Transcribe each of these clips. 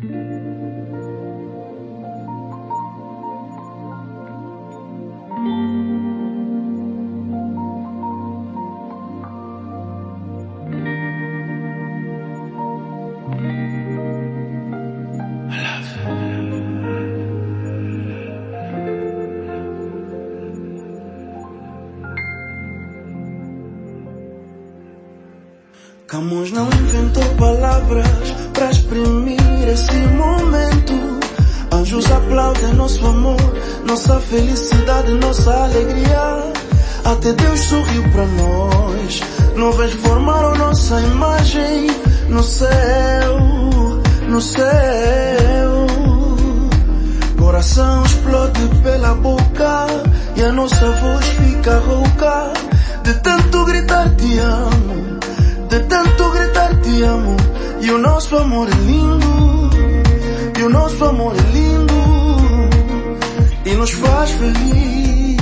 Camões não inventou palavras para exprimir esse momento. Anjos aplaudem nosso amor, nossa felicidade, nossa alegria. Até Deus sorriu para nós. Nuvens formaram nossa imagem no céu, no céu. Coração explode pela boca e a nossa voz fica rouca de tanto gritar te amo, de tanto gritar te amo. E o nosso amor é lindo, e o nosso amor é lindo e nos faz feliz.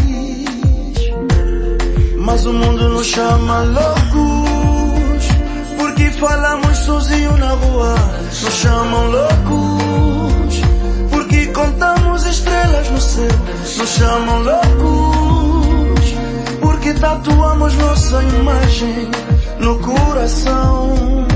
Mas o mundo nos chama loucos porque falamos sozinhos na rua. Nos chamam loucos porque contamos estrelas no céu. Nos chamam loucos porque tatuamos nossa imagem no coração.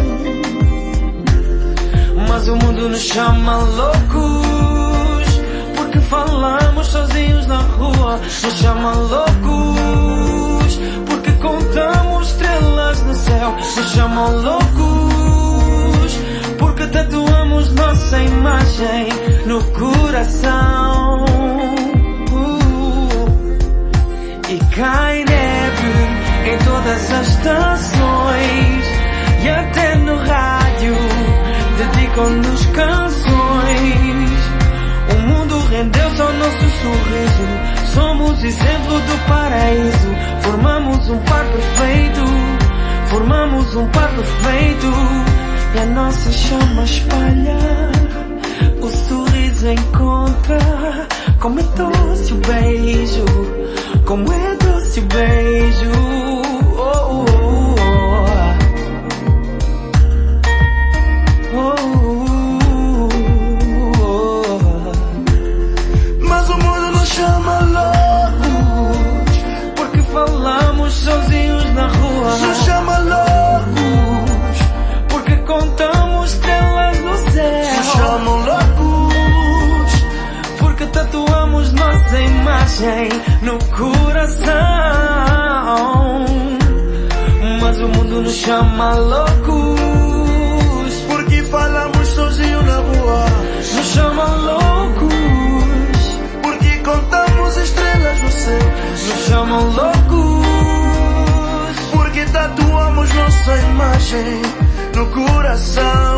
Mas o mundo nos chama loucos porque falamos sozinhos na rua. Nos chama loucos porque contamos estrelas no céu. Nos chamam loucos porque tatuamos nossa imagem no coração. E cai neve em todas as estações e até no rádio dedicam-nos canções. O mundo rendeu-se ao nosso sorriso. Somos exemplo do paraíso. Formamos um par perfeito. Formamos um par perfeito. E a nossa chama espalha. O sorriso encontra. Como é doce o beijo. Como é doce o beijo. Oh, oh, oh. Oh, oh, oh. Mas o mundo nos chama loucos porque falamos sozinhos na rua. Nos chama loucos porque contamos estrelas no céu. Nos chamam loucos porque tatuamos nossa imagem no coração. Mas o mundo nos chama loucos porque falamos sozinhos na rua. Nos chamam loucos porque contamos estrelas no céu. Nos chamam loucos porque tatuamos nossa imagem no coração.